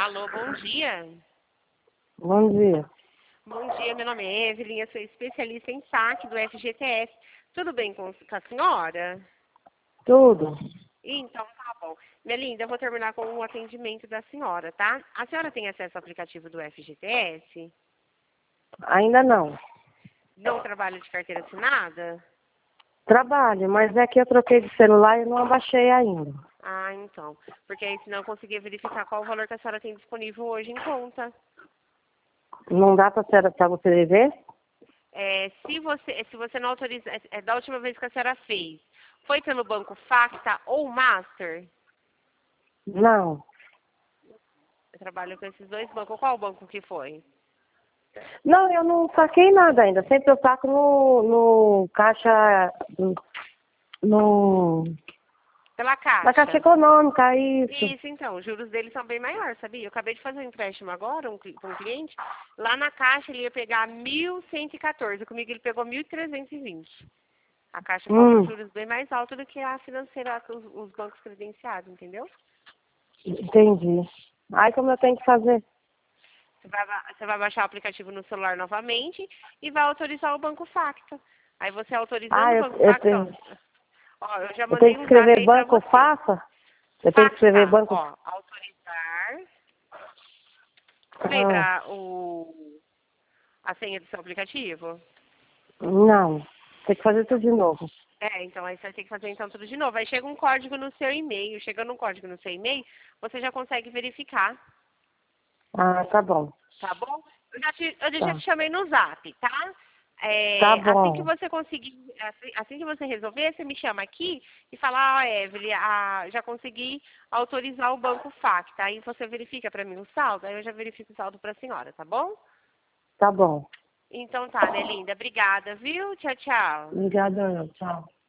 Alô, bom dia. Bom dia. Bom dia, meu nome é Evelyn, eu sou especialista em saque do FGTS. Tudo bem com a senhora? Tudo? Então, tá bom. Minha linda, eu vou terminar com o atendimento da senhora, tá? A senhora tem acesso ao aplicativo do FGTS? Ainda não. Não trabalha de carteira assinada? Trabalho, mas é que eu troquei de celular e não abaixei ainda. Ah, então. Porque aí senão eu conseguia verificar qual o valor que a senhora tem disponível hoje em conta. Não dá pra você ver? Se você não autoriza, da última vez que a senhora fez, foi pelo banco Facta ou Master? Não. Eu trabalho com esses dois bancos. Qual banco que foi? Não, eu não saquei nada ainda. Sempre eu saco no caixa. No, Pela na Caixa Caixa. Econômica, isso. Isso, então. Os juros deles são bem maiores, sabia? Eu acabei de fazer um empréstimo agora para um cliente. Lá na Caixa ele ia pegar 1.114. Comigo ele pegou 1.320. A Caixa cobra Hum, juros bem mais altos do que a financeira, os bancos credenciados, entendeu? entendi. Aí como eu tenho que fazer? Você vai baixar o aplicativo no celular novamente e vai autorizar o Banco Facta. Aí você Ah, autorizando o Banco Facta, ó, eu já eu tenho mandei que um zap escrever aí pra banco você. faça? Eu tenho que escrever Facta, banco. ó, autorizar. Ah, Lembra a senha do seu aplicativo? não. Tem que fazer tudo de novo. Então aí você vai ter que fazer então tudo de novo. Aí chega um código no seu e-mail. Chegando um código no seu e-mail, você já consegue verificar, Ah, tá bom. tá bom? Eu já te Tá. chamei no zap, tá? Tá Assim que bom. você conseguir, assim que você resolver, você me chama aqui e fala, Evelyn, já consegui autorizar o Banco Facta. Aí você verifica para mim o saldo, aí eu já verifico o saldo para a senhora, tá bom? Tá bom. Então tá, né, linda? Obrigada, viu? Tchau, tchau. Obrigada, tchau.